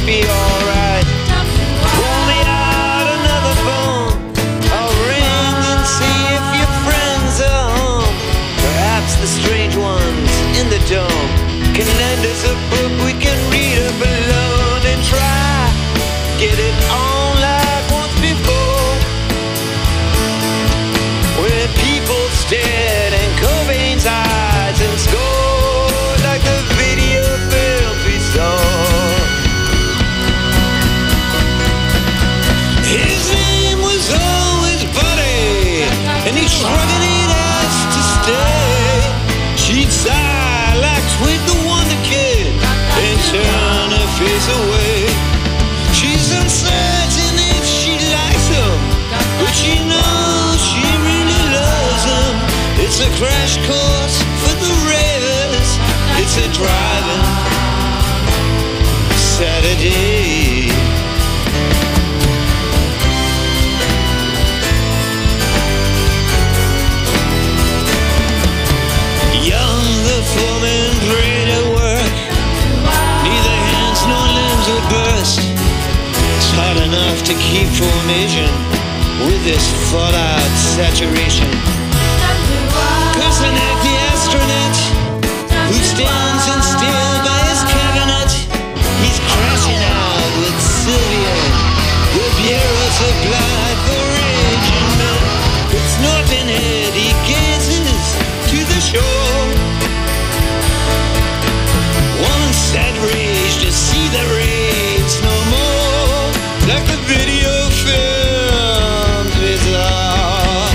be alright. Pull me out another phone. I'll ring and see if your friends are home. Perhaps the strange ones in the dome can lend us a book we can read up alone and try get it on like once before, where people stared and Cobain's eyes and scored like the video film we saw. His name was always Buddy, and he shrugged it ass to stay. She'd sigh like Twig the Wonder Kid and turn her face away. She's uncertain if she likes him, but she knows she really loves him. It's a crash course for the ravers. It's a driving Saturday. Young, the foreman prayed at work. Neither hands nor limbs would burst. It's hard enough to keep formation with this fallout saturation. Kusanek, the astronaut, who stands in still by his cabinet, he's crashing out with Sylvia, the bureau supplied for raging men. It's northern head, he gazes to the shore. One sad rage to see the raids no more, like the video films we saw.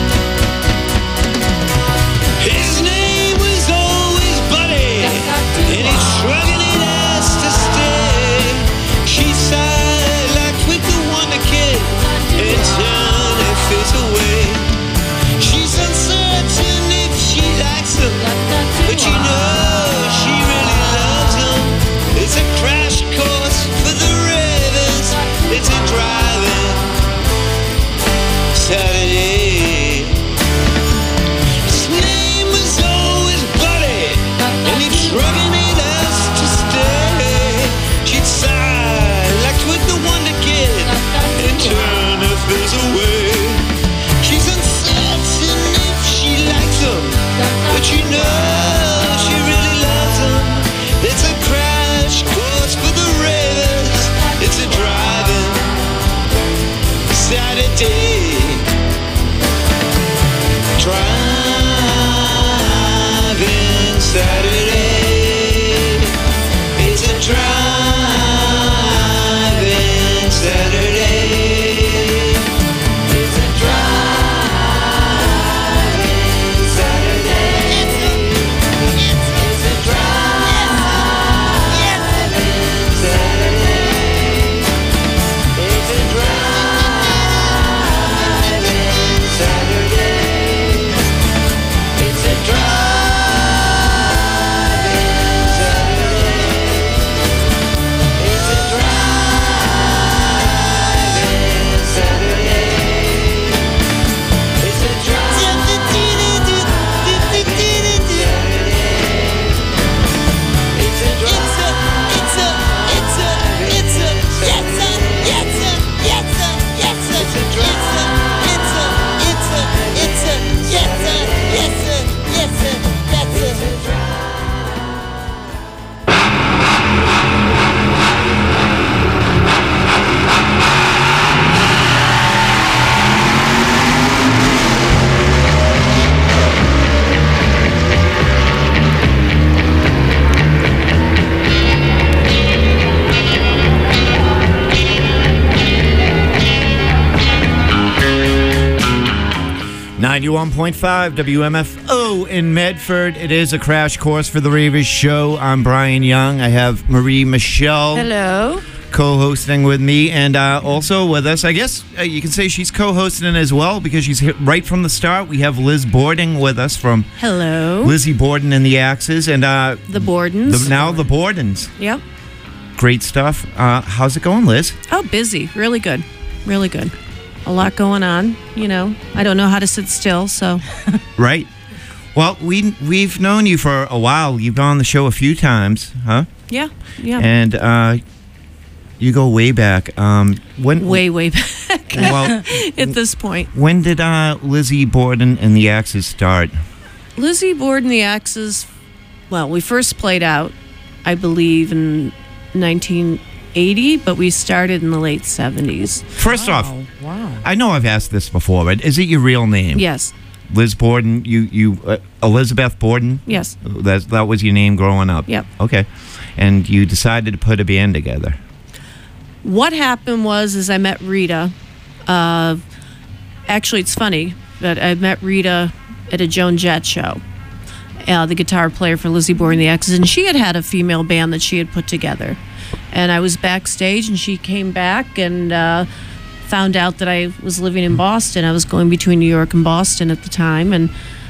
His name was always Buddy, and he's shrugging it ass to stay. She sighed like Twig the Wonder Kid and turned her face away. She's uncertain if she likes him, but you know she really loves him. It's a crash course for the ravens. It's a driving Saturday. His name was always Buddy, and he'd shrugging it ass to stay. She'd sigh like Twig the Wonder Kid and turn her face away. She's uncertain if she likes him, but you know she really loves him. It's a crash course for the ravens. It's a driving Saturday. Driving Saturday. It's a driving Saturday. It's a driving Saturday. It's a driving Saturday. It's a driving Saturday. It's a driving Saturday. It's a driving Saturday. It's a .5 WMFO in Medford. It is a crash course for the Ravers show. I'm Brian Young. I have Marie Michelle. Hello. Co-hosting with me, and also with us, I guess you can say she's co-hosting as well because she's here right from the start. We have Liz Borden with us from Hello. Lizzie Borden and the Axes, and the Bordens. Now the Bordens. Yep. Great stuff. How's it going, Liz? Oh, busy. Really good. Really good. A lot going on. You know, I don't know how to sit still, so. Right. Well, we've known you for a while. You've been on the show a few times, huh? Yeah. Yeah. And you go way back. When way back well, at this point. when did Lizzie Borden and the Axes start? Lizzie Borden, the Axes, well, we first played out, I believe, in 1980, but we started in the late 70s. First off, Wow. I know I've asked this before, but is it your real name? Yes, Liz Borden. You Elizabeth Borden. yes, That was your name growing up. Yep. Okay, and you decided to put a band together. what happened was I met Rita. Actually, it's funny that I met Rita at a Joan Jett show, the guitar player for Lizzie Borden and the Axes, and she had a female band that she had put together. And I was backstage, and she came back and found out that I was living in Boston. I was going between New York and Boston at the time, and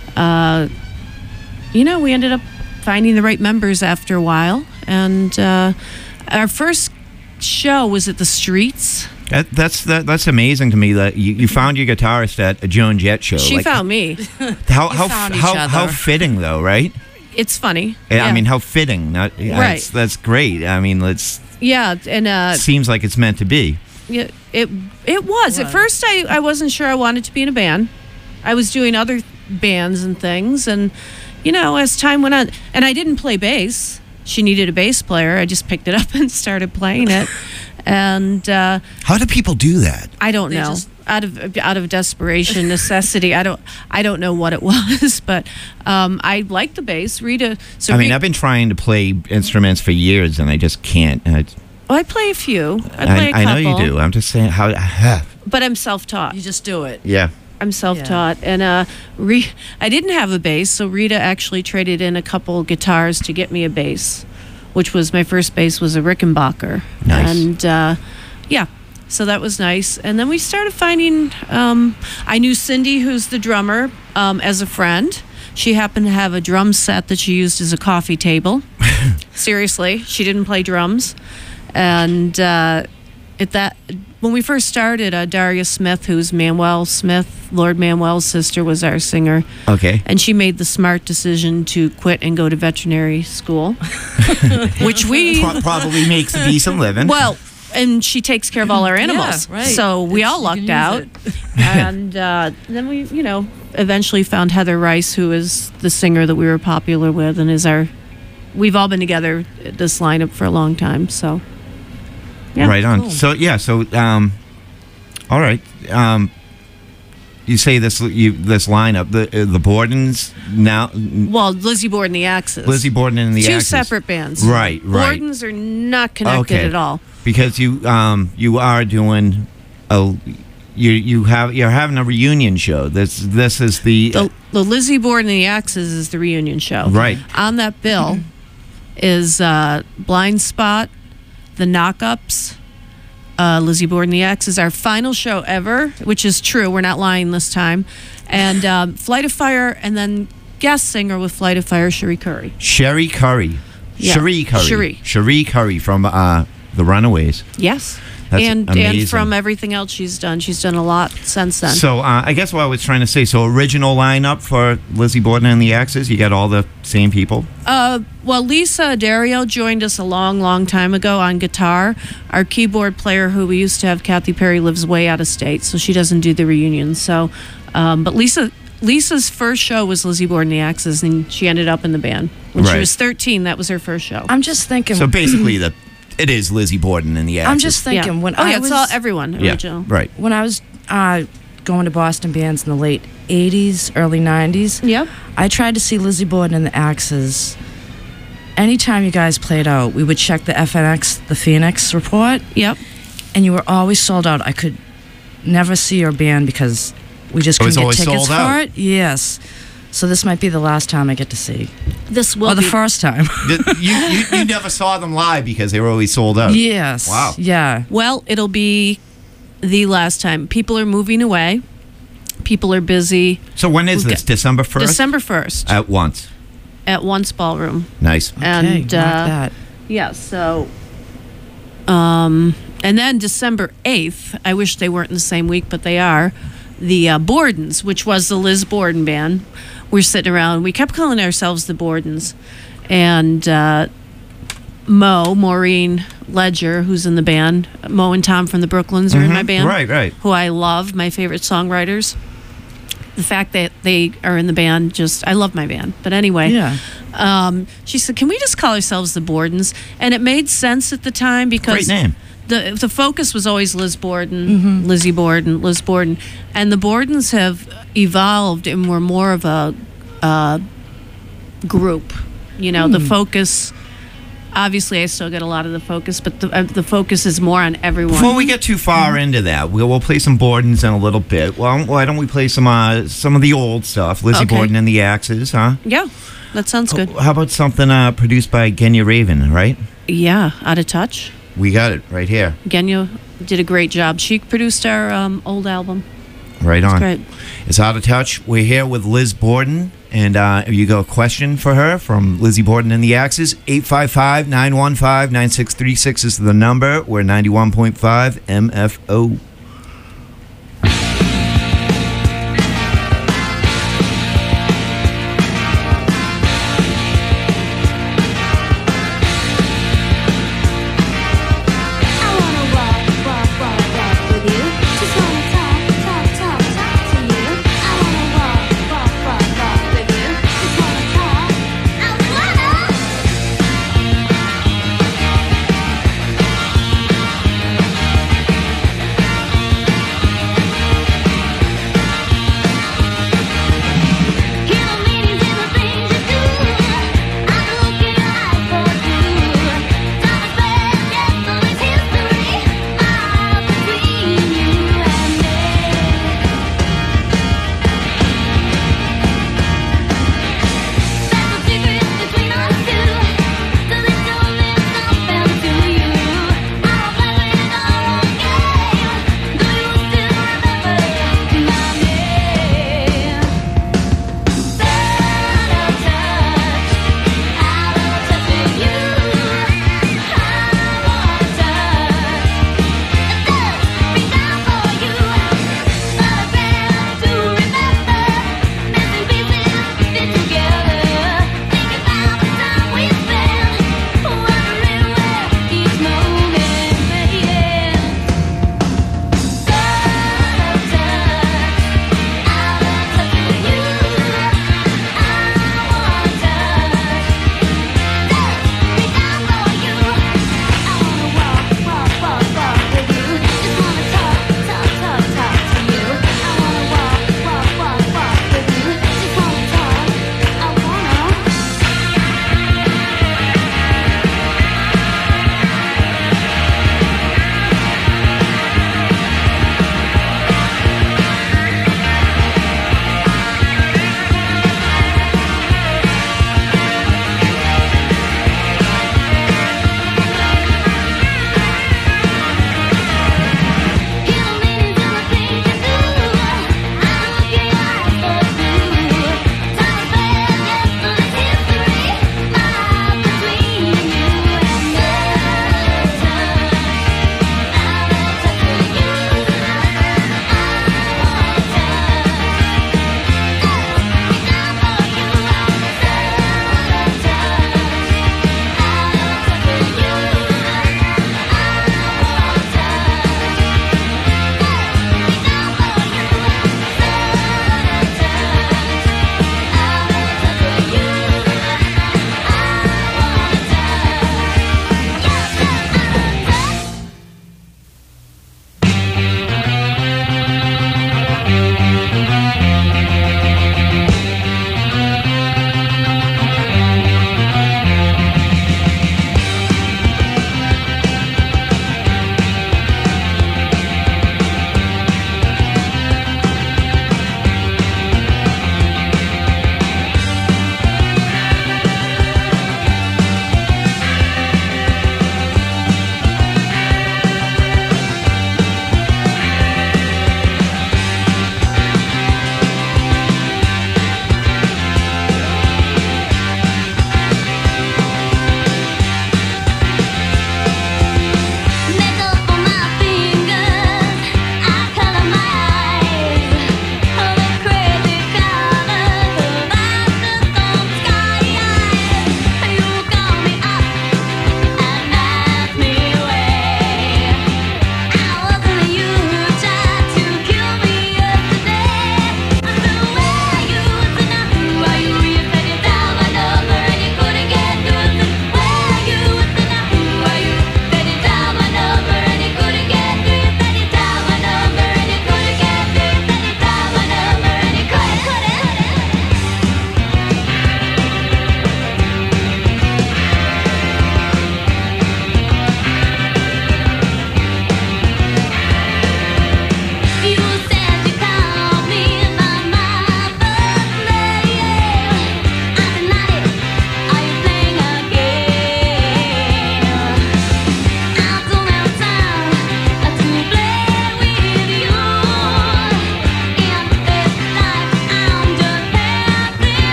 we ended up finding the right members after a while. And our first show was at the Streets. That's amazing to me that you found your guitarist at a Joan Jett show. She found me. How found each how other. fitting though, right? It's funny. I mean, how fitting. Right. That's great. I mean, Yeah, and seems like it's meant to be. yeah, it was. At first, I wasn't sure I wanted to be in a band. I was doing other bands and things, and as time went on, and I didn't play bass. She needed a bass player. I just picked it up and started playing it, and How do people do that? I don't They know. just- Out of desperation, necessity. I don't know what it was, but I like the bass. Rita. So I mean, I've been trying to play instruments for years, and I just can't. I play a few. I play a couple. I know you do. I'm just saying how. But I'm self-taught. You just do it. Yeah. I'm self-taught, and I didn't have a bass, so Rita actually traded in a couple guitars to get me a bass, which was my first bass was a Rickenbacker. Nice. And so that was nice. And then we started finding. I knew Cindy, who's the drummer, as a friend. She happened to have a drum set that she used as a coffee table. Seriously, she didn't play drums, and when we first started, Daria Smith, who's Manuel Smith, Lord Manuel's sister, was our singer. Okay. And she made the smart decision to quit and go to veterinary school, which we, Probably makes a decent living. well, and she takes care of all our animals. Yeah, right. So we all You can lucked use out. it. And then we, eventually found Heather Rice, who is the singer that we were popular with and we've all been together at this lineup for a long time. So, yeah. Right on. Cool. So all right. You say this lineup, the Bordens now. Well, Lizzie Borden and the Axes. Lizzie Borden and the Two Axes. separate bands. Right. Bordens are not connected at all. Because you are doing you're having a reunion show. This is The Lizzie Borden and the Axes is the reunion show. Right. On that bill is Blind Spot, The Knockups, Lizzie Borden and the Axes, our final show ever, which is true. We're not lying this time. And Flight of Fire, and then guest singer with Flight of Fire, Cherie Curry. Sherry Curry. Yeah. Cherie Curry. Cherie. Cherie Curry from The Runaways. Yes. That's and amazing. from everything else she's done a lot since then. So I guess what I was trying to say, original lineup for Lizzie Borden and the Axes, you got all the same people? Well, Lisa Dario joined us a long, long time ago on guitar. Our keyboard player, who we used to have, Kathy Perry, lives way out of state, so she doesn't do the reunion. So, but Lisa's first show was Lizzie Borden and the Axes, and she ended up in the band. When she Right. was 13, that was her first show. I'm just thinking. So basically, it is Lizzie Borden and the Axes. I'm just thinking when I was it's all everyone original. Right. when I was going to Boston bands in the late '80s, early '90s. Yep. I tried to see Lizzie Borden and the Axes. Anytime you guys played out, we would check the FNX, the Phoenix report, Yep. and you were always sold out. I could never see your band because we just It was couldn't get always tickets sold out. for it. Yes. So this might be the last time I get to see, This will or the be first time. you never saw them live because they were always sold out. Yes. Wow. Yeah. Well, it'll be the last time. People are moving away. People are busy. So when is this? December 1st? December 1st At once. at Once Ballroom. Nice. Okay. And, mark that. Yeah, so and then December 8th, I wish they weren't in the same week, but they are, the Bordens, which was the Liz Borden band. We're sitting around, we kept calling ourselves the Bordens, and Maureen Ledger, who's in the band. Mo and Tom from the Brooklyns are in my band. Right. Who I love, my favorite songwriters. The fact that they are in the band, I love my band. But anyway, she said, can we just call ourselves the Bordens? And it made sense at the time because Great name. the focus was always Liz Borden, Lizzie Borden, Liz Borden. And the Bordens have evolved and were more of a group. You know, the focus... Obviously, I still get a lot of the focus, but the focus is more on everyone. Before we get too far into that, we'll play some Bordens in a little bit. Well, why don't we play some of the old stuff? Lizzie Borden and the Axes, huh? Yeah, that sounds good. How about something produced by Genya Raven, right? Yeah, Out of Touch. We got it right here. Genya did a great job. She produced our old album. Right on. Great. It's Out of Touch. We're here with Liz Borden. And you got a question for her from Lizzie Borden and the Axes. 855-915-9636 is the number. We're 91.5 MFO. I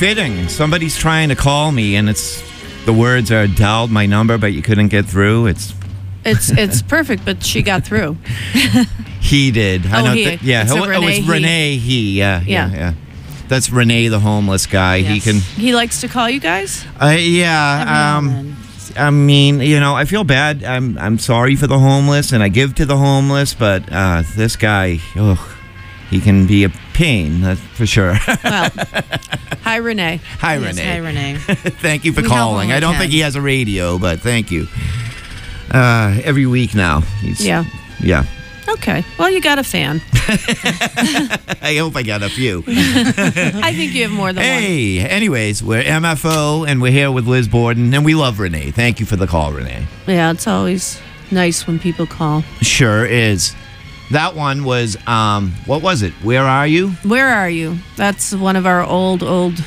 fitting. Somebody's trying to call me, and the words are dialed my number, but you couldn't get through. It's perfect, but she got through. He did. Oh, he. Yeah, It's a it was Renee, Renee. Yeah. That's Renee, the homeless guy. Yes. He likes to call you guys? Yeah. Every now and then. I mean, I feel bad. I'm sorry for the homeless, and I give to the homeless, but this guy, he can be a pain, that's for sure. Well, hi, Renee. Hi, Yes, Renee. hi, Renee. Thank you for We help calling. when we I don't can. think he has a radio, but thank you. Every week now. Yeah. Yeah. Okay. Well, you got a fan. I hope I got a few. I think you have more than one. Hey, anyways, we're MFO, and we're here with Liz Borden, and we love Renee. Thank you for the call, Renee. Yeah, it's always nice when people call. Sure is. That one was, what was it? Where Are You? Where are you? That's one of our old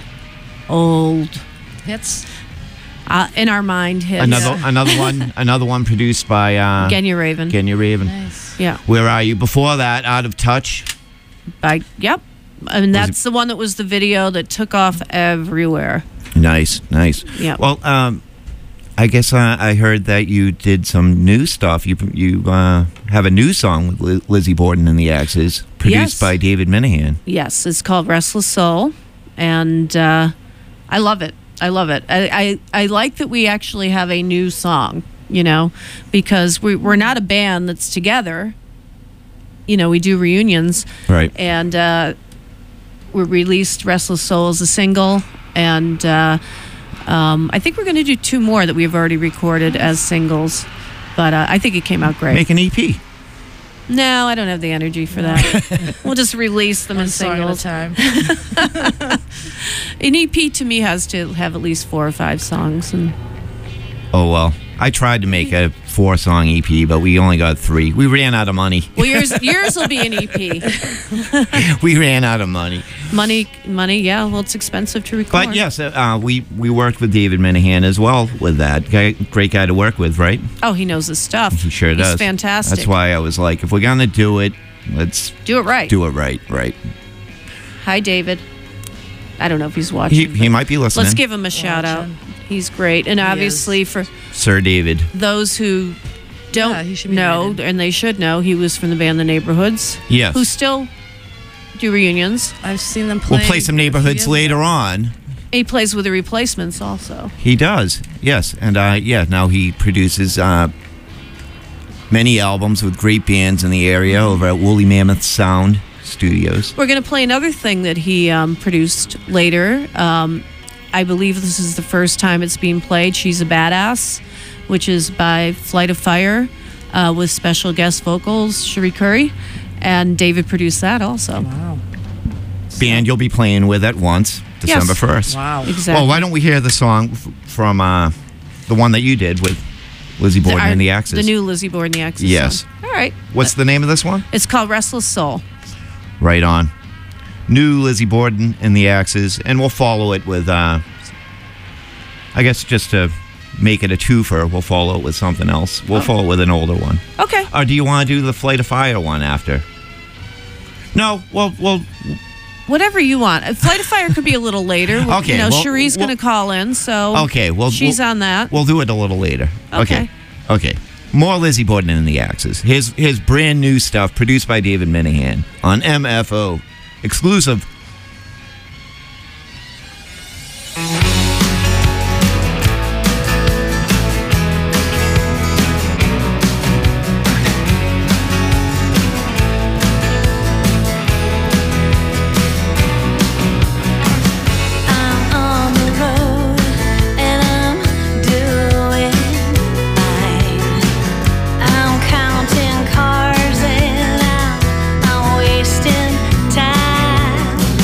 Hits. in our mind hits. Another one produced by Genya Raven. Kenya Raven. Nice. Yeah. Where Are You? Before that, Out of Touch. Yep. And that's the one that was the video that took off everywhere. Nice. Yeah. Well, I guess I heard that you did some new stuff. You have a new song with Lizzie Borden and the Axes, produced Yes. by David Minahan. Yes, it's called Restless Soul, and I love it. I like that we actually have a new song, because we're not a band that's together. We do reunions, Right. and we released Restless Soul as a single, and I think we're going to do 2 more that we've already recorded as singles, but I think it came out great. Make an E EP. No, I don't have the energy for that. We'll just release them One as song at a singles. time. An EP to me has to have at least 4 or 5 songs, and Oh, well. I tried to make a 4-song EP, but we only got 3. We ran out of money. well, yours will be an EP. We ran out of money. Money. Yeah, well, it's expensive to record. But yes, we worked with David Minahan as well with that. Great guy to work with, right? Oh, he knows his stuff. He sure does. He's fantastic. That's why I was like, if we're going to do it, let's Do it right. do it right. Hi, David. I don't know if he's watching. He might be listening. Let's give him a shout out. He's great, and obviously for Sir David. those who Yeah, he should don't be know, invited. and they should know, he was from the band The Neighborhoods. Yes. Who still do reunions. I've seen them play. We'll play some neighborhoods later on. He plays with the Replacements also. He does, yes. And now he produces many albums with great bands in the area over at Woolly Mammoth Sound Studios. We're going to play another thing that he produced later. I believe this is the first time it's being played. She's a Badass, which is by Flight of Fire, with special guest vocals, Cherie Curry. And David produced that also. Wow. Band you'll be playing with at once, December 1st. Wow. Exactly. Well, why don't we hear the song from the one that you did with Lizzie Borden and the Axes? The new Lizzie Borden and the Axes. Yes. song. All right. What's the name of this one? It's called Restless Soul. Right on. New Lizzie Borden and the Axes, and we'll follow it with, I guess just to make it a twofer, we'll follow it with something else. We'll follow it with an older one. Okay. Or do you want to do the Flight of Fire one after? No, well, Whatever you want. Flight of Fire could be a little later. Okay, well, Cherie's going to call in, so okay, well, she's on that. We'll do it a little later. Okay. Okay. More Lizzie Borden and the Axes. His brand new stuff produced by David Minahan on MFO. Exclusive. I'm on the road and I'm doing fine. I'm counting cars and I'm wasting time.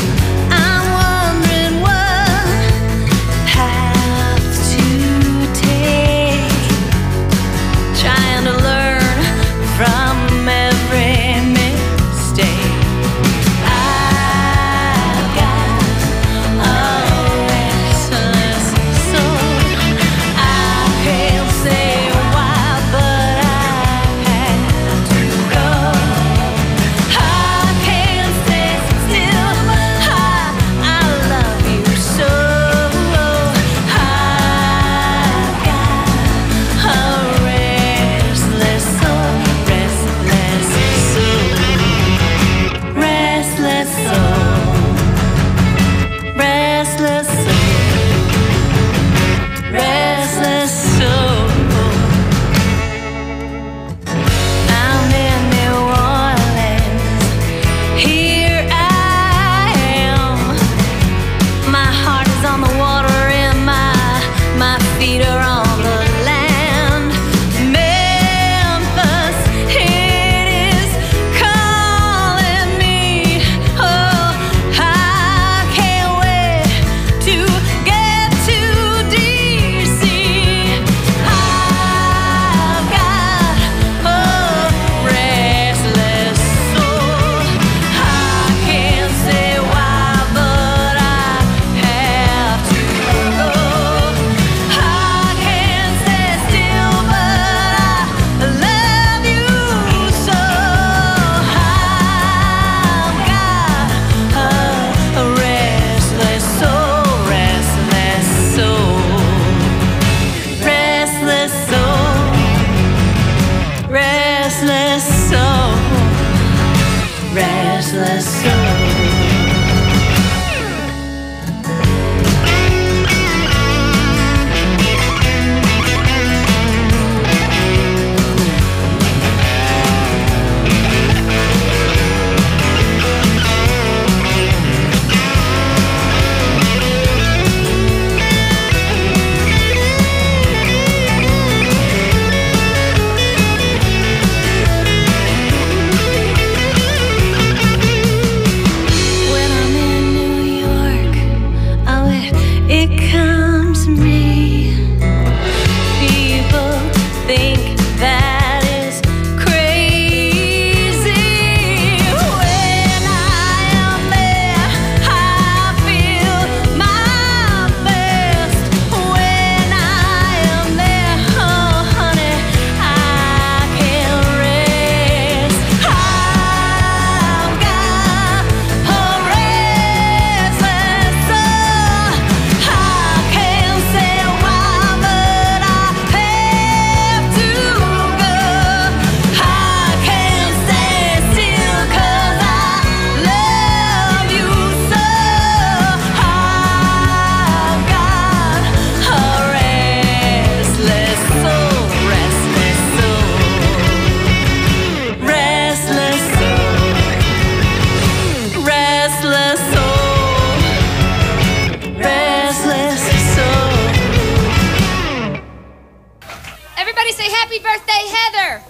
Everybody say happy birthday, Heather.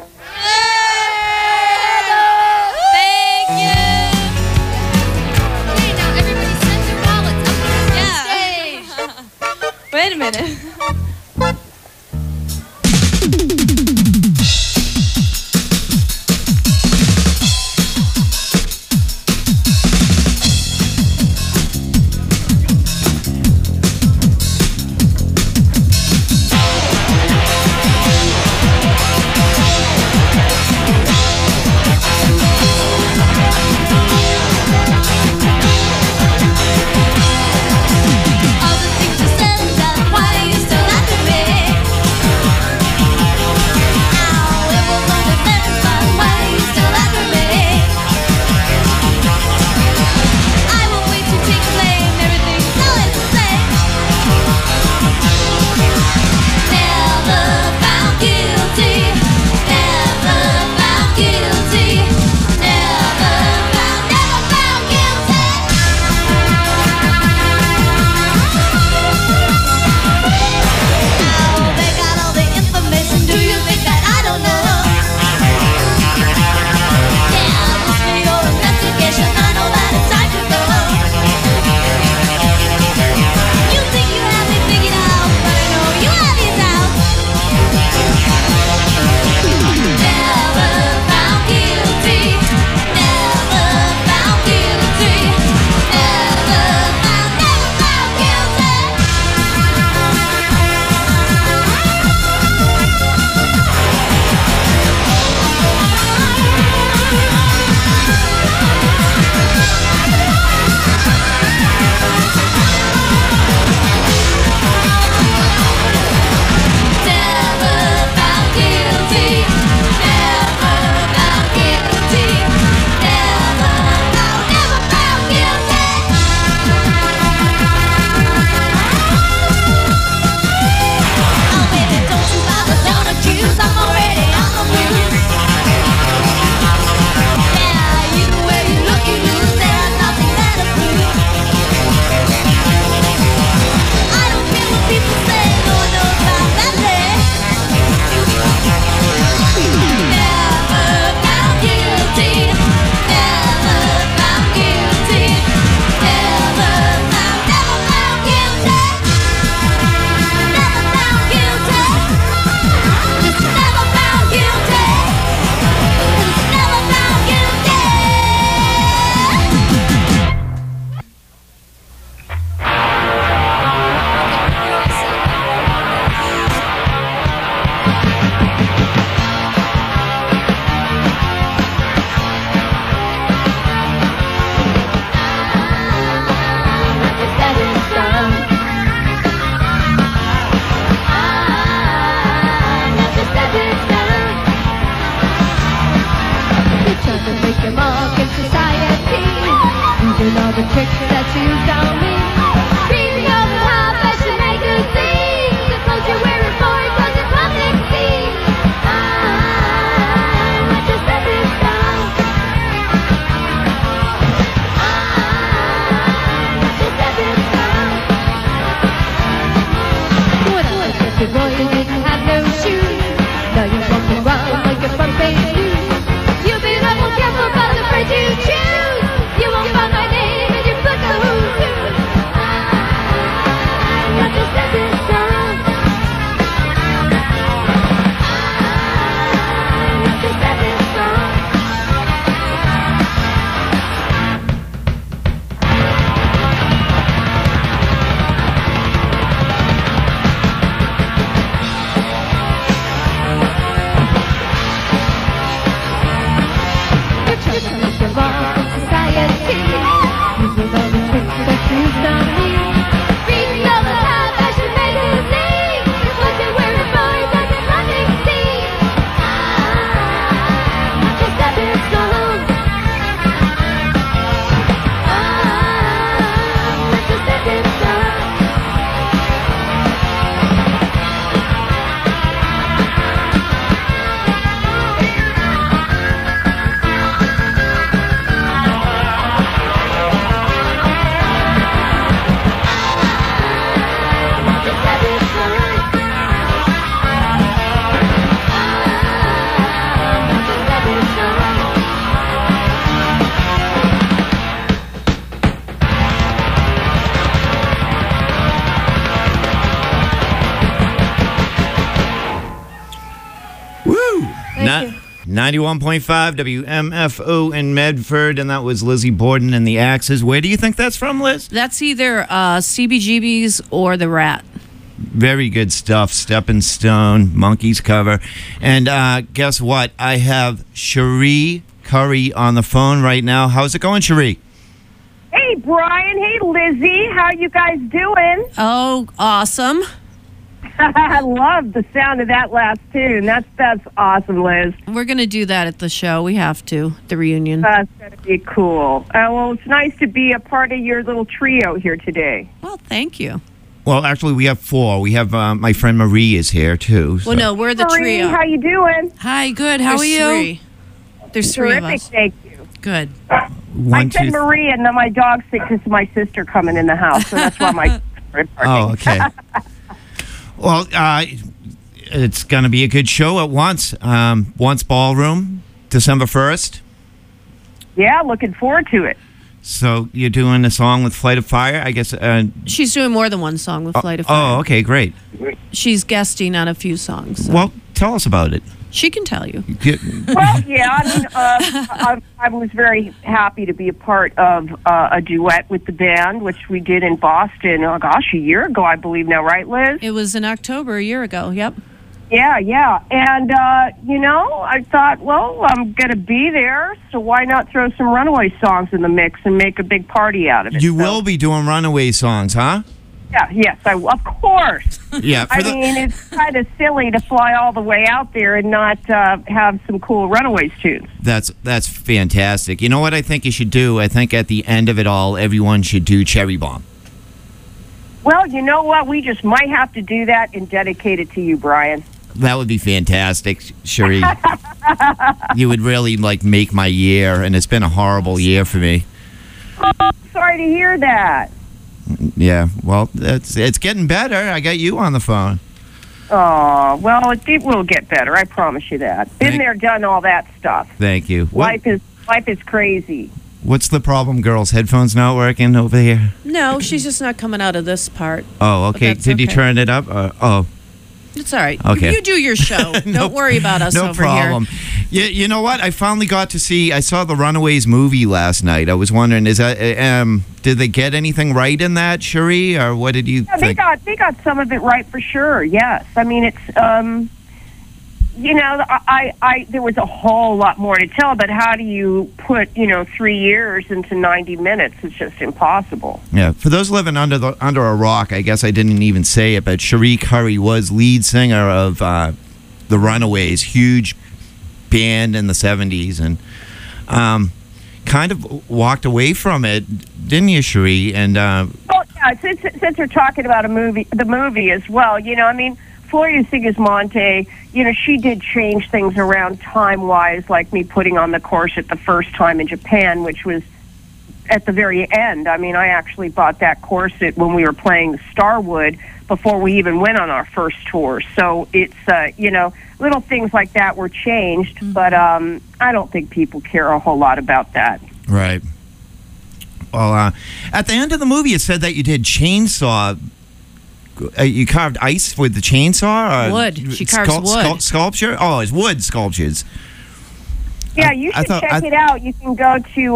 Thank you. Okay, now everybody send their wallets up on the stage. Wait a minute. All the things you said that why you still after me. Now it will understand but why you still after me. I won't wait to take blame. Everything's always the same. Never found guilty. Never found guilty. Never found guilty. Now they got all the information. Do you think that I don't know? Yeah, just for your investigation, I know that it's time to go. You think you have me figured out, but I know you have your doubts. Never found guilty. Never found guilty. Never found guilty. Never found guilty. Never found guilty. Never found guilty. Oh baby, don't you bother, don't accuse. I'm already on the move. Yeah, either way you look, you lose. There's nothing better proof. I don't care what people say. No one knows about that day. Never found guilty. Never found guilty. Never found guilty. Never found guilty. Just never found guilty. Just never found guilty. Using all the tricks that you've done me. Reading all the high fashion magazines. The clothes you're wearing for such a public scene. I'm not your stepping stone. I'm not your stepping stone. When I was just a boy, you didn't have no shoes. Now you're walking around like a front page news. You've been awful careful, but afraid to choose. You won't find my name in your book of who's who. Ni- 91.5 WMFO in Medford, and that was Lizzie Borden and the Axes. Where do you think that's from, Liz? That's either CBGB's or The Rat. Very good stuff. Stepping Stone, Monkeys cover. And guess what? I have Cherie Curry on the phone right now. How's it going, Cherie? Hey, Brian. Hey, Lizzie. How you guys doing? Oh, awesome. I love the sound of that last tune. That's awesome, Liz. We're going to do that at the show. We have to, the reunion. That's going to be cool. Well, it's nice to be a part of your little trio here today. Well, thank you. Well, actually, we have 4. We have my friend Marie is here, too. Well, no, we're the Marie, trio. how you doing? Hi, good. How There's are you? 3. There's 3 of Terrific, us. thank you. Good. I said Marie, and then my dog's sick because my sister coming in the house, so that's why my... Oh, okay. Well, it's going to be a good show at Once. Once Ballroom, December 1st. Yeah, looking forward to it. So you're doing a song with Flight of Fire, I guess. She's doing more than one song with Flight of Fire. Oh, okay, great. She's guesting on a few songs. So Well, tell us about it. she can tell you. Well, yeah, I mean, I was very happy to be a part of a duet with the band, which we did in Boston, oh gosh, a year ago, I believe now, right, Liz? It was in October a year ago. Yep. Yeah. And, I thought, well, I'm going to be there, so why not throw some Runaway songs in the mix and make a big party out of it? You So, will be doing Runaway songs, huh? Yeah, yes, of course. Yeah. I mean, it's kind of silly to fly all the way out there and not have some cool Runaways tunes. That's fantastic. You know what I think you should do? I think at the end of it all, everyone should do Cherry Bomb. Well, you know what? We just might have to do that and dedicate it to you, Brian. That would be fantastic, Cherie. You would really make my year, and it's been a horrible year for me. Sorry to hear that. Yeah, well, it's getting better. I got you on the phone. Oh, well, it will get better. I promise you that. Been there, done all that stuff. Thank you. Life is crazy. What's the problem, girls? Headphones not working over here? No, she's just not coming out of this part. Oh, okay. that's Did you okay. turn it up? Oh, It's all right. Okay. You do your show. Don't worry about us no over problem. here. You know what? I finally got to see. I saw the Runaways movie last night. I was wondering, is that did they get anything right in that, Cherie, or what did you Yeah, think? they got some of it right for sure. Yes, I mean it's I there was a whole lot more to tell, but how do you put 3 years into 90 minutes? It's just impossible. Yeah, for those living under a rock, I guess I didn't even say it, but Cherie Curry was lead singer of the Runaways, huge band in the 70s, and kind of walked away from it, didn't you, Cherie? And Well, yeah, since we're talking about the movie as well, I mean, Floria Sigismonte, she did change things around time-wise, like me putting on the corset the first time in Japan, which was at the very end. I mean, I actually bought that corset when we were playing Starwood before we even went on our first tour. So it's, little things like that were changed, but I don't think people care a whole lot about that. right. Well, at the end of the movie, it said that you did chainsaw. You carved ice with the chainsaw? Or Wood. She carves wood. Sculpture? Oh, it's wood sculptures. Yeah, you should check it out. You can go to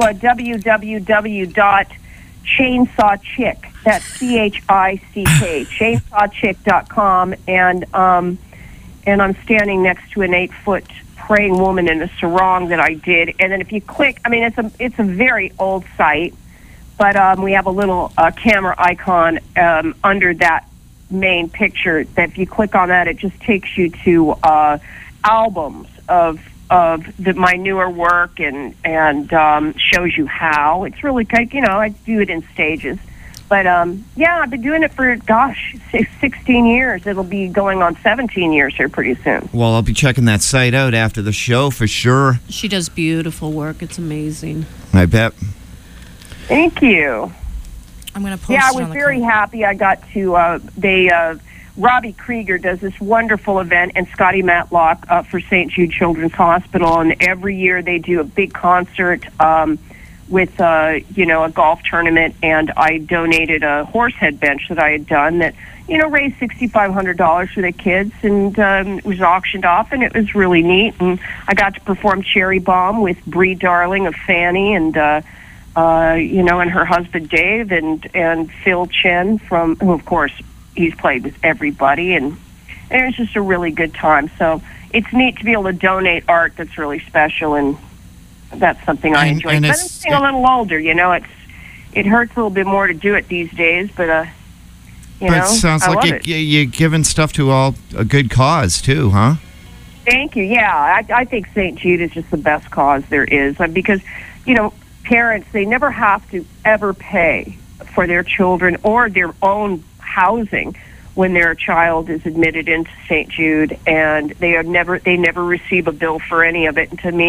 www.chainsawchick. That's CHICK, chainsawchick.com, and I'm standing next to an 8-foot praying woman in a sarong that I did. And then if you click, I mean, it's a very old site, but we have a little camera icon under that main picture that if you click on that, it just takes you to albums of my newer work and shows you how. It's really I do it in stages. But I've been doing it for 16 years. It'll be going on 17 years here pretty soon. Well, I'll be checking that site out after the show for sure. She does beautiful work. It's amazing. I bet. Thank you. I'm going to post Yeah, I it was on the very happy. I got to, Robbie Krieger does this wonderful event, and Scotty Matlock for St. Jude Children's Hospital, and every year they do a big concert with, a golf tournament, and I donated a horsehead bench that I had done that, raised $6,500 for the kids, and it was auctioned off, and it was really neat. And I got to perform Cherry Bomb with Bree Darling of Fanny, and and her husband Dave, and Phil Chen who of course he's played with everybody, and it was just a really good time. So it's neat to be able to donate art that's really special, and that's something I enjoy. and But I'm it's- getting a little older, it hurts a little bit more to do it these days, but But it sounds I love like it. you're giving stuff to a good cause too, huh? Thank you. Yeah, I think St. Jude is just the best cause there is, because parents, they never have to ever pay for their children or their own housing when their child is admitted into St. Jude, and they never receive a bill for any of it. And to me,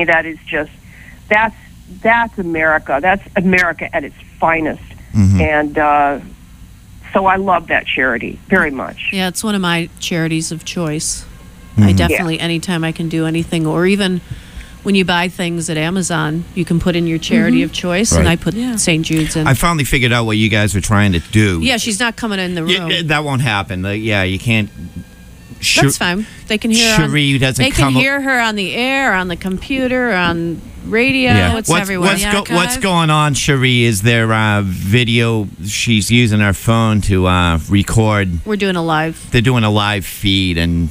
that's America. That's America at its finest. And so I love that charity very much. Yeah, it's one of my charities of choice. I definitely, anytime I can do anything, or even when you buy things at Amazon, you can put in your charity of choice, and Right. I put St. Jude's in. I finally figured out what you guys were trying to do. Yeah, she's not coming in the room. That won't happen. You can't. That's fine. They can hear Cherie doesn't They can come. hear her on the air, on the computer, on radio. It's everywhere. What's going on, Cherie? Is there video? She's using her phone to record. We're doing a live. They're doing a live feed, and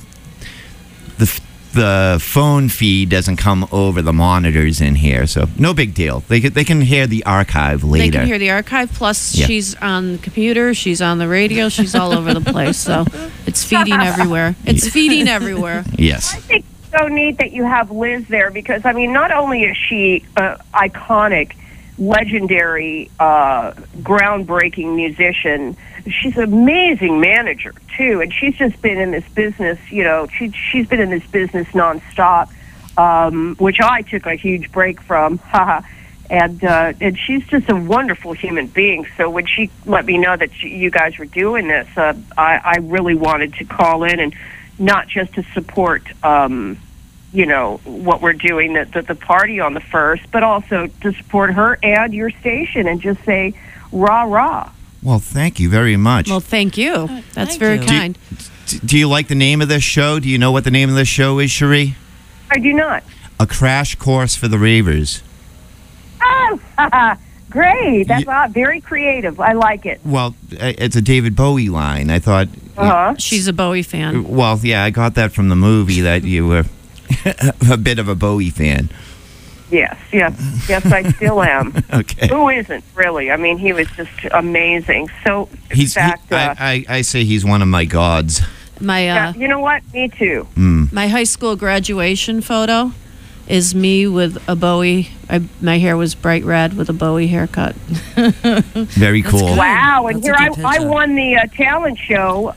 the phone feed doesn't come over the monitors in here, so no big deal. They can hear the archive later. They can hear the archive. Plus, Yeah. she's on the computer. She's on the radio. She's all over the place. So it's feeding everywhere. It's feeding everywhere. Yes. I think it's so neat that you have Liz there, because not only is she iconic, legendary, groundbreaking musician, she's an amazing manager too, and she's just been in this business. She's been in this business nonstop, which I took a huge break from. And she's just a wonderful human being. So when she let me know that you guys were doing this, I really wanted to call in, and not just to support what we're doing, the party on the 1st, but also to support her and your station, and just say rah rah. Well, thank you very much. Well, thank you. That's thank very you. kind. Do you like the name of this show? Do you know what the name of this show is, Cherie? I do not. A Crash Course for the Ravers. Oh, great. That's very creative. I like it. Well, it's a David Bowie line. I thought. She's a Bowie fan. Well, yeah, I got that from the movie, that you were a bit of a Bowie fan. Yes, I still am. Okay. Who isn't, really? He was just amazing. So, in fact, I say he's one of my gods. My you know what? Me too. my high school graduation photo is me with a Bowie. My hair was bright red with a Bowie haircut. Very cool. Wow, and That's a here good I picture. won the talent show,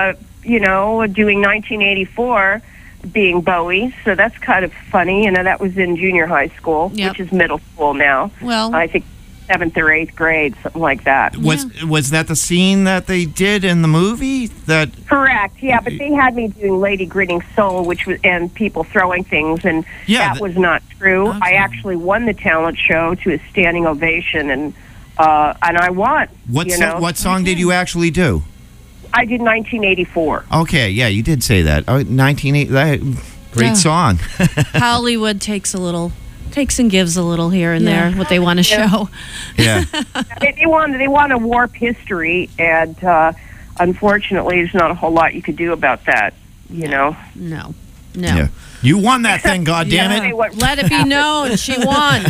doing 1984, being Bowie, so that's kind of funny. That was in junior high school, Yep. which is middle school now. Well, I think 7th or 8th grade, something like that. Was that the scene that they did in the movie? That Correct, yeah, but they had me doing Lady Grinning Soul, and people throwing things, and Yeah, that was not true. Okay. I actually won the talent show to a standing ovation, and I won. what song did you actually do? I did 1984. Okay, yeah, you did say that. 1980. Great Yeah. song. Hollywood takes and gives a little here and there what they want to show. Yeah. They want to warp history, and unfortunately, there's not a whole lot you could do about that. No. Yeah. You won that thing, goddammit. Hey, what- Let it be known she won.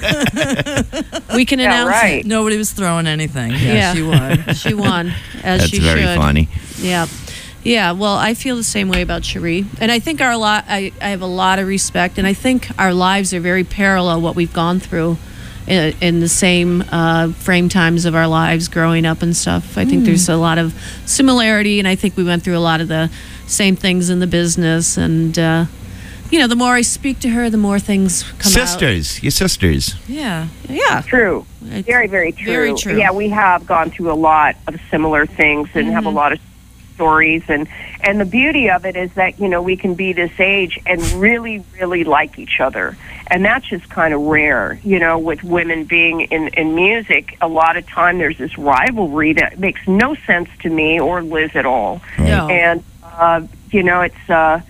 We can Yeah, announce right. Nobody was throwing anything. Yeah. She won. it. She won, as That's she very should. funny. Yeah. Yeah, well, I feel the same way about Cherie. And I think I have a lot of respect, and I think our lives are very parallel, what we've gone through in the same frame times of our lives growing up and stuff. I think there's a lot of similarity, and I think we went through a lot of the same things in the business. And, the more I speak to her, the more things come Sisters. Your sisters. Yeah. out. Yeah. True. It's Very, very true. very true. Yeah, we have gone through a lot of similar things and have a lot of stories, and the beauty of it is that, you know, we can be this age and really, really like each other. And that's just kind of rare, you know, with women being in music. A lot of time there's this rivalry that makes no sense to me or Liz at all. No. And, you know, it's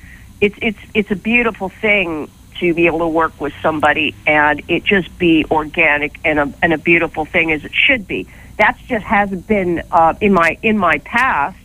a beautiful thing to be able to work with somebody and it just be organic and a beautiful thing as it should be. That's just hasn't been in my past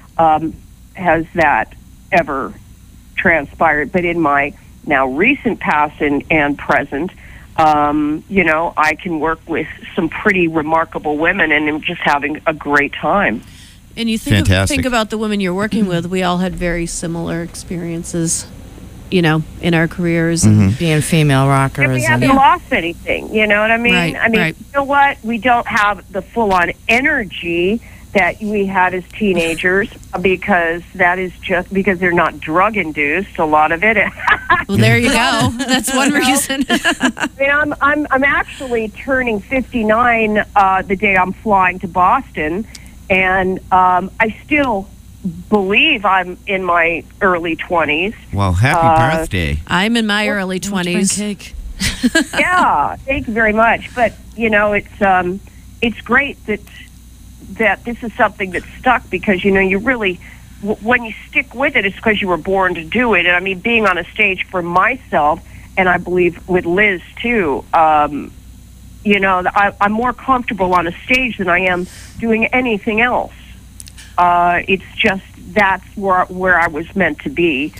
has that ever transpired, but in my now recent past and present, you know, I can work with some pretty remarkable women and I'm just having a great time. And you think Fantastic. about the women you're working with. We all had very similar experiences, you know, in our careers. And Being female And rockers. we And, haven't lost anything, you know what I mean? Right, I mean, right. you know what? We don't have the full-on energy that we had as teenagers because that is just because they're not drug-induced, a lot of it. well, there you go. That's one reason. I mean, I'm actually turning 59 the day I'm flying to Boston, and I still believe I'm in my early 20s. Well, happy birthday. I'm in my early Bring 20s. cake. Yeah, thank you very much. But you know, it's great that this is something that's stuck because you know you really when you stick with it, it's because you were born to do it. And I mean, being on a stage for myself, and I believe with Liz too. You know, I'm more comfortable on a stage than I am doing anything else. It's just that's where I was meant to be.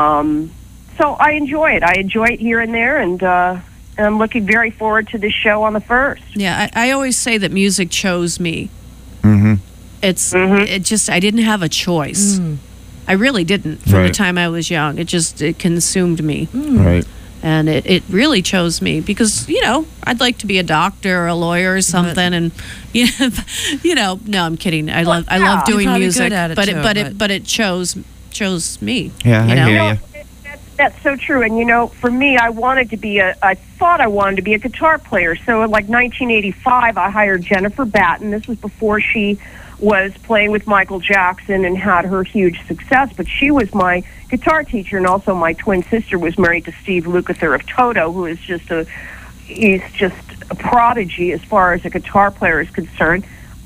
So I enjoy it. I enjoy it here and there, and I'm looking very forward to this show on the 1st. Yeah, I always say that music chose me. Mm-hmm. It just, I didn't have a choice. I really didn't from the Right. time I was young. It consumed me. Right. And it really chose me because, you know, I'd like to be a doctor or a lawyer or something. And, you know, no, I'm kidding. I love doing probably music, good at it but too, but it chose me. Yeah, you I know? hear you. That's so true. And, you know, for me, I thought I wanted to be a guitar player. So in like 1985, I hired Jennifer Batten. This was before she was playing with Michael Jackson and had her huge success. But she was my guitar teacher, and also my twin sister was married to Steve Lukather of Toto, who is he's just a prodigy as far as a guitar player is concerned.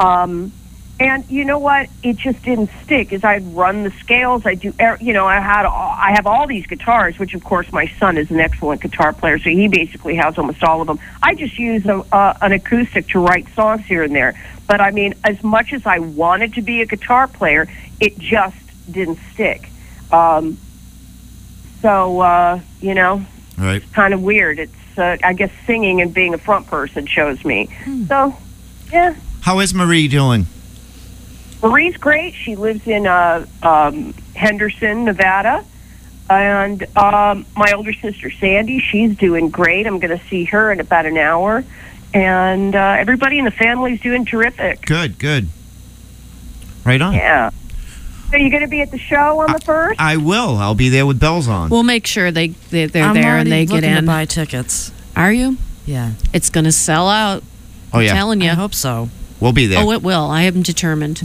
And you know what? It just didn't stick. As I'd run the scales, I have all these guitars, which of course my son is an excellent guitar player, so he basically has almost all of them. I just use an acoustic to write songs here and there. But I mean, as much as I wanted to be a guitar player, it just didn't stick. You know, Right. it's kind of weird. It's I guess singing and being a front person chose me. So, yeah. How is Marie doing? Marie's great. She lives in Henderson, Nevada. And my older sister, Sandy, she's doing great. I'm going to see her in about an hour. And everybody in the family's doing terrific. Good. Right on. Yeah. So you going to be at the show on the 1st? I will. I'll be there with bells on. We'll make sure they're I'm there already and they get looking to in. buy tickets. Are you? Yeah. It's going to sell out. Oh, yeah. I'm telling you. I hope so. We'll be there. Oh, it will. I am determined.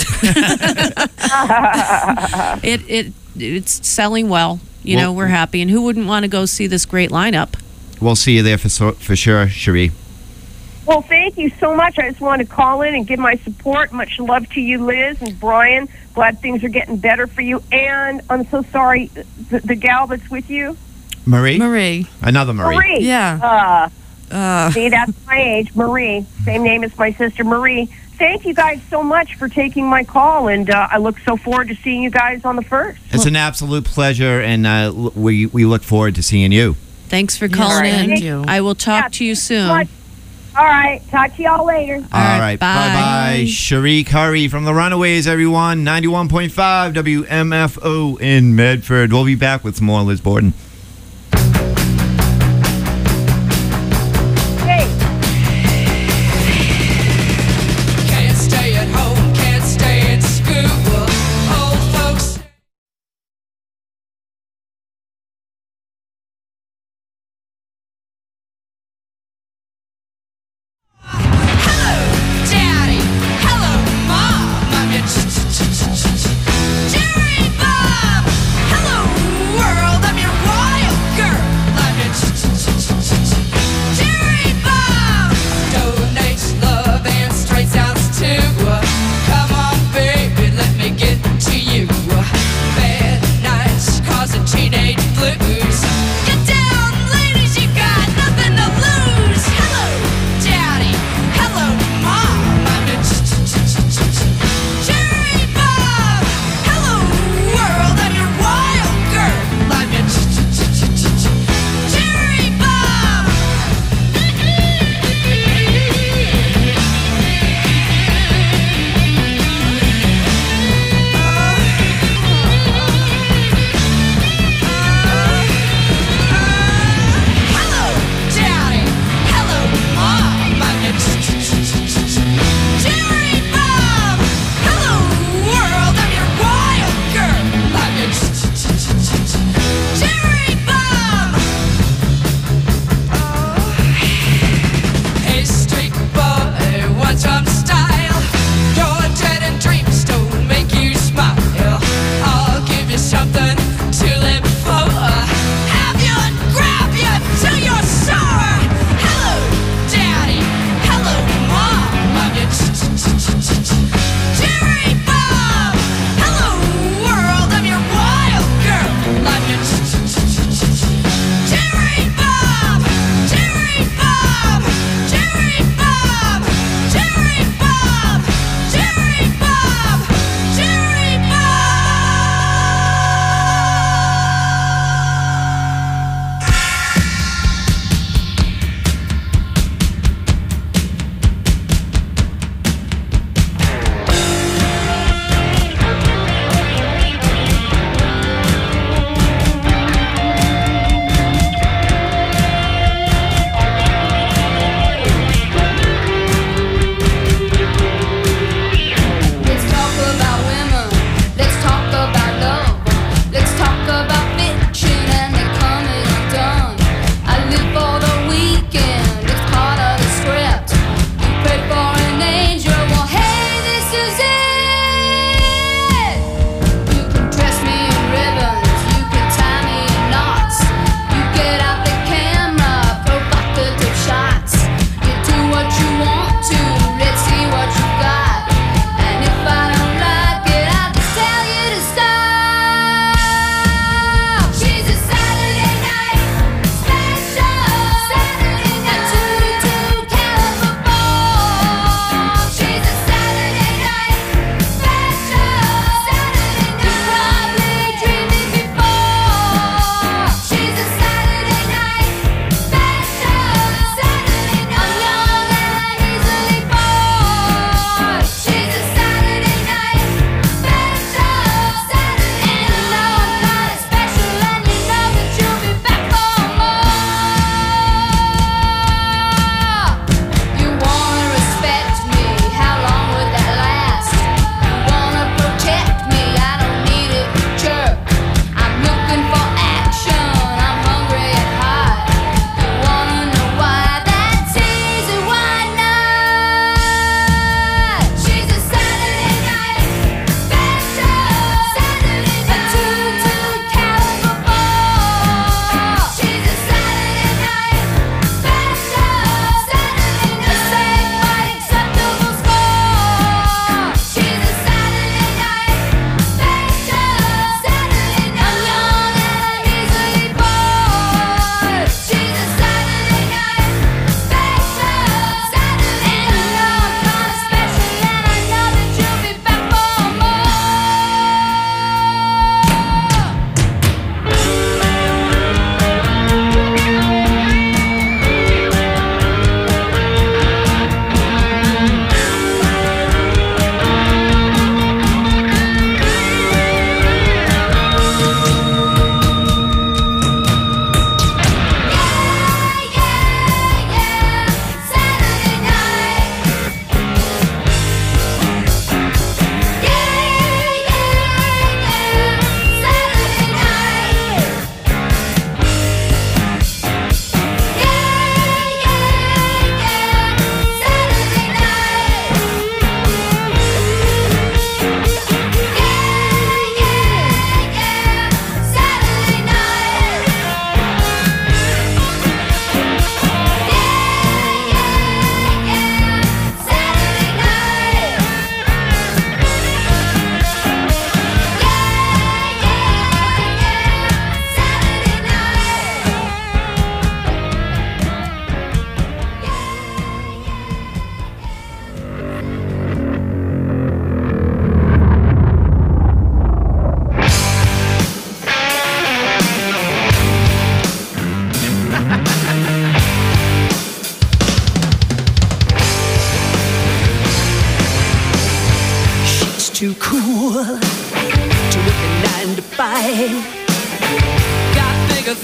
It's selling well. You know, we're happy. And who wouldn't want to go see this great lineup? We'll see you there for sure, Cherie. Well, thank you so much. I just wanted to call in and give my support. Much love to you, Liz and Brian. Glad things are getting better for you. And I'm so sorry, the gal that's with you? Marie? Another Marie. Marie. Yeah. See, that's my age. Marie. Same name as my sister, Marie. Thank you guys so much for taking my call, and I look so forward to seeing you guys on the 1st. It's an absolute pleasure, and we look forward to seeing you. Thanks for calling right. in. Thank you. I will talk to you thanks so soon. much. All right. Talk to y'all later. All right. bye. Bye-bye. Cherie Curry from The Runaways, everyone. 91.5 WMFO in Medford. We'll be back with some more Liz Borden. Can't stay at home, can't stay at school. Old folks. Hello, Daddy. Hello, Mom. I'm your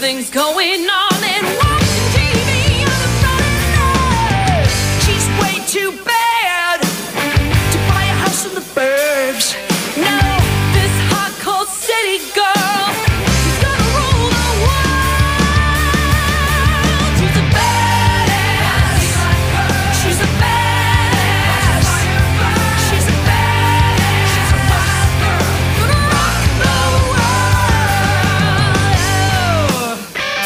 Everything's going on and watching TV on the front. She's way too bad to buy a house in the burbs. No, this hot, cold city girl is gonna rule the world. She's a badass. She's a badass. She's a badass. She's a wild girl. Gonna rock the world.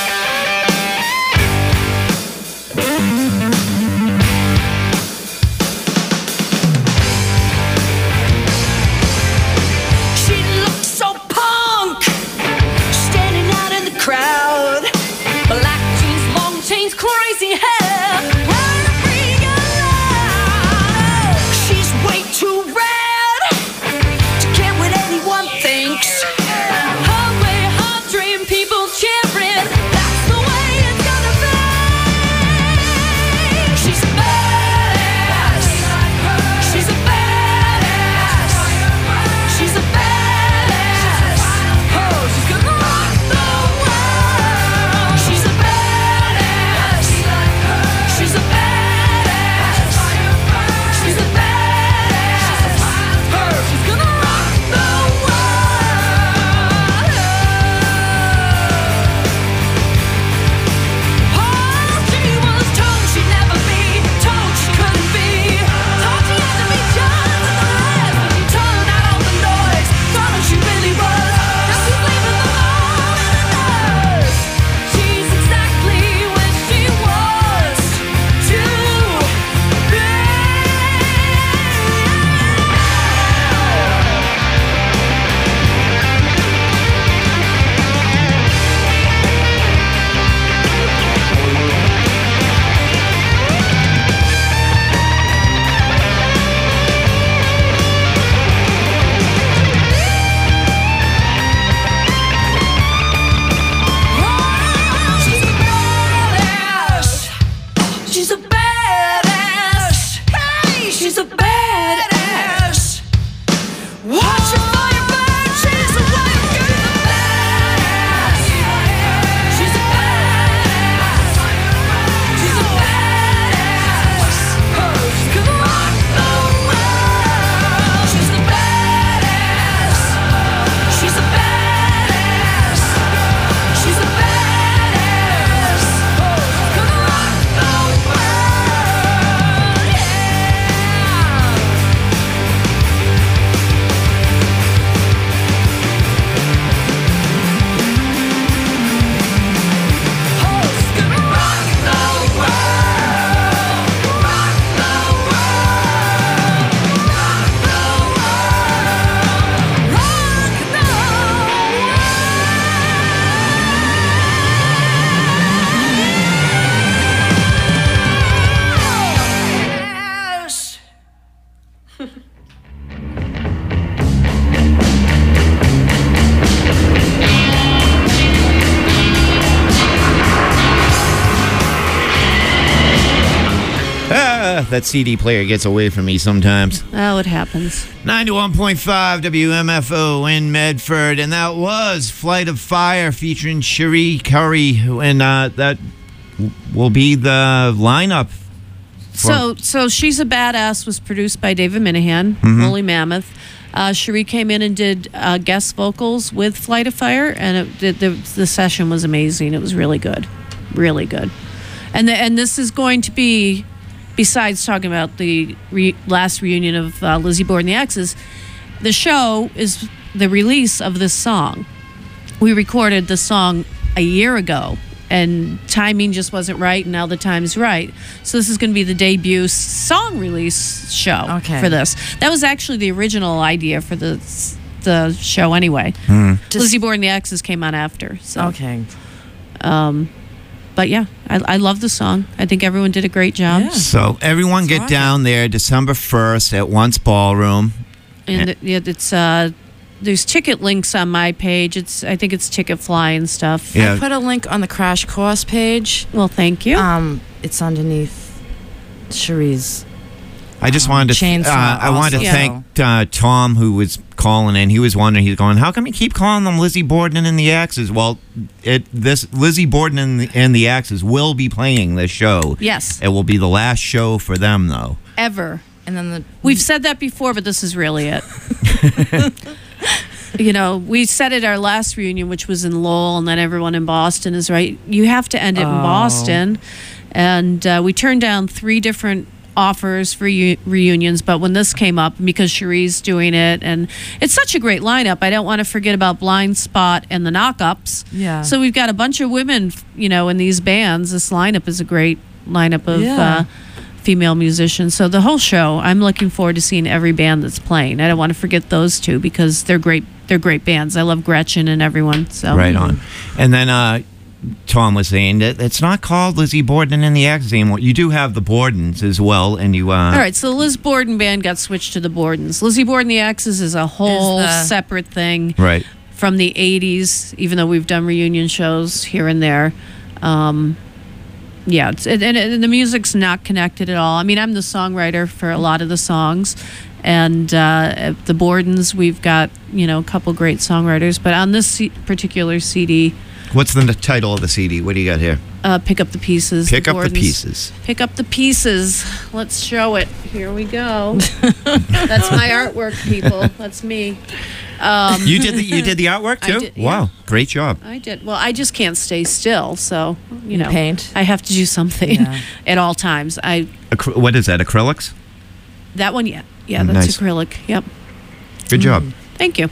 She looks so punk, standing out in the crowd. Black jeans, long chains, crazy hair. Wanna bring her loud. She's way too rad to care what anyone thinks. Her way, her dream, people cheering. That's the way it's gonna be. She's a badass. She's a badass. She's a badass. Oh, she's gonna rock the world. She's a badass. She's a badass. She's a badass. Oh, she's gonna rock the world. Oh, she was told she'd never be, told she couldn't be, told she had to be just as the rest. But she turned out all the noise, thought who she really was. Now she's leaving them all in the dust. She's exactly where she was to be. She's a badass. She's a badass. Hey, she's a badass. Watch your fire burn. She's a wild girl. She's a badass. She's a badass. Oh, she's gonna rock the world. She's a badass. She's a badass. She's a badass. Oh, she's gonna rock the world. Yeah. Oh, she's gonna rock the world. Rock the world. Rock the world. Rock the world. Yes. That CD player gets away from me sometimes. Oh, it happens. 91.5 WMFO in Medford, and that was Flight of Fire featuring Cherie Curry, and that will be the lineup. So She's a Badass was produced by David Minahan, Woolly Mammoth. Cherie came in and did guest vocals with Flight of Fire, and the session was amazing. It was really good, really good. And this is going to be, besides talking about the last reunion of Lizzie Borden and the X's, the show is the release of this song. We recorded the song a year ago, and timing just wasn't right, and now the time's right. So this is going to be the debut song release show for this. That was actually the original idea for the show anyway. Lizzie Borden and the X's came on after. So. Okay. But yeah, I love the song. I think everyone did a great job. Yeah. So everyone get down there December 1st at Once Ballroom. And it's there's ticket links on my page. I think it's Ticketfly and stuff. Yeah. I put a link on the Crash Course page. Well, thank you. It's underneath Cherie's I just wanted to. Chainsaw I wanted to also. thank Tom, who was calling in. He was wondering. He's going, "How come you keep calling them Lizzie Borden and the Axes?" Well, this Lizzie Borden and the Axes will be playing this show. Yes. It will be the last show for them, though. Ever. And then We've said that before, but this is really it. We said at our last reunion, which was in Lowell, and then everyone in Boston is right. You have to end it in Boston. And we turned down 3 different offers for reunions, but when this came up, because Cherie's doing it, and it's such a great lineup, I don't want to forget about Blind Spot and the Knockups. Yeah. So we've got a bunch of women, in these bands. This lineup is a great lineup of female musicians. So the whole show, I'm looking forward to seeing every band that's playing. I don't want to forget those 2 because they're great. They're great bands. I love Gretchen and everyone. So Right on. And then Tom was saying that it's not called Lizzie Borden and the Axes anymore. You do have the Bordens as well, and you. All right, so the Liz Borden band got switched to the Bordens. Lizzie Borden and the Axes is a whole separate thing Right. from the 80s, even though we've done reunion shows here and there. And the music's not connected at all. I mean, I'm the songwriter for a lot of the songs. And the Bordens, we've got, a couple great songwriters. But on this particular CD... What's the title of the CD? What do you got here? Pick Up the Pieces. Pick Up the Bordens. Pieces. Pick Up the Pieces. Let's show it. Here we go. That's my artwork, people. That's me. You did the artwork too? I did, yeah. Wow, great job. I did. Well, I just can't stay still, so, paint? I have to do something at all times. What is that, acrylics? That one, yeah. Yeah, that's Nice. acrylic. Yep. Good job. Thank you.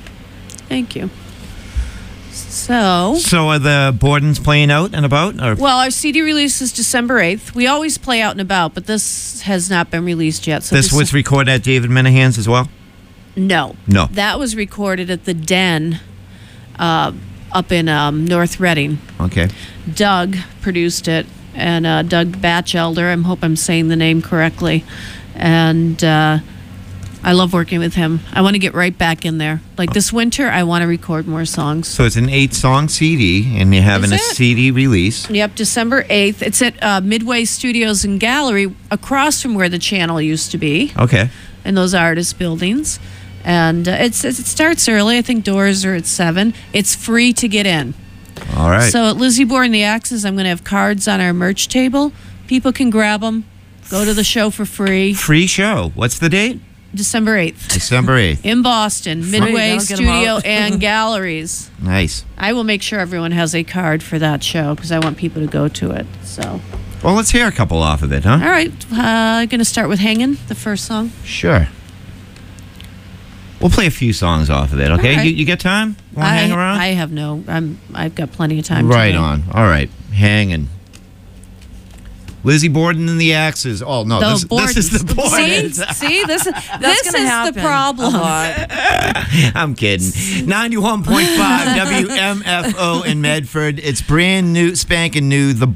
So are the Bordens playing out and about? Or? Well, our CD release is December 8th. We always play out and about, but this has not been released yet. So This was recorded at David Minahan's as well? No. That was recorded at the Den up in North Reading. Okay. Doug produced it, and Doug Batchelder. I hope I'm saying the name correctly. And I love working with him. I want to get right back in there. Like this winter, I want to record more songs. So it's an 8-song CD, and you're having a Is it? CD release. Yep, December 8th. It's at Midway Studios and Gallery, across from where the channel used to be, Okay. in those artist buildings. And it starts early. I think doors are at 7. It's free to get in. All right. So at Lizzie Borden and the Axes, I'm going to have cards on our merch table. People can grab them, go to the show for free. Free show. What's the date? December 8th. December 8th. In Boston, Midway That'll get 'em Studio out. and Galleries. Nice. I will make sure everyone has a card for that show because I want people to go to it. So, Well, let's hear a couple off of it, huh? all right, going to start with "Hangin'," the first song. Sure. We'll play a few songs off of it, okay? All right. You get time? Want to hang around? I have no. I've got plenty of time. Right today. on. All right. Hanging. Lizzie Borden and the Axes. Oh, no. The This is the Bordens. Bordens. See, this is gonna happen the problem. a lot. I'm kidding. 91.5 WMFO in Medford. It's brand new, spanking new. The